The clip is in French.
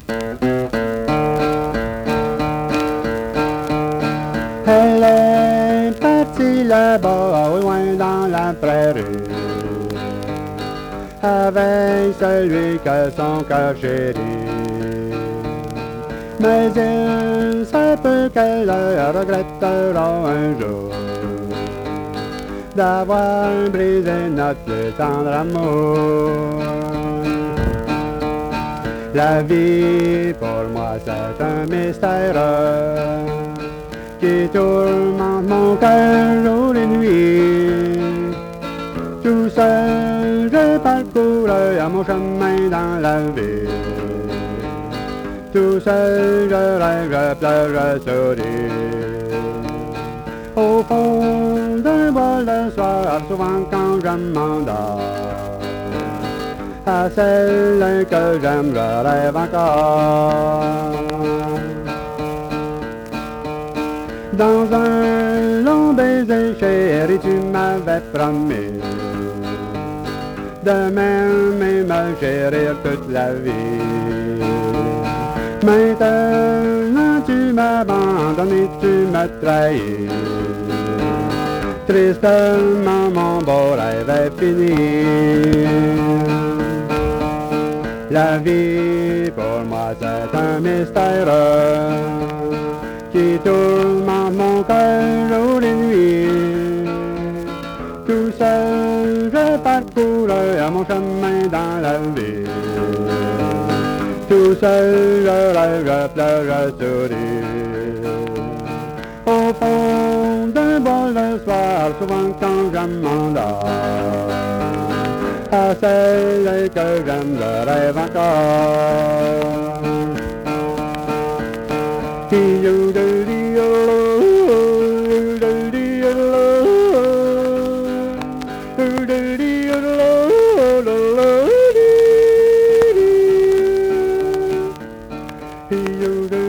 Elle est partie là-bas, au loin dans la prairie, avec celui que son cœur chérit. Mais il se peut qu'elle le regrettera un jour d'avoir brisé notre plus tendre amour. La vie pour moi c'est un mystère qui tourmente mon cœur jour et nuit. Tout seul je parcours à mon chemin dans la ville. Tout seul je rêve, je pleure, je souris. Au fond d'un bol de soir, souvent quand je m'endors, à celle que j'aime, je rêve encore. Dans un long baiser, chérie, tu m'avais promis de m'aimer, me chérir toute la vie. Maintenant tu m'abandonnes et tu me trahis. Tristement mon beau rêve est fini. La vie pour moi c'est un mystère qui tourmente mon cœur jour et nuit. Tout seul je parcours à mon chemin dans la vie. Tout seul je rêve, je pleure, je souris. Au fond d'un bol de soir, souvent quand je m'endors, à celle que j'aime, je rêve encore. You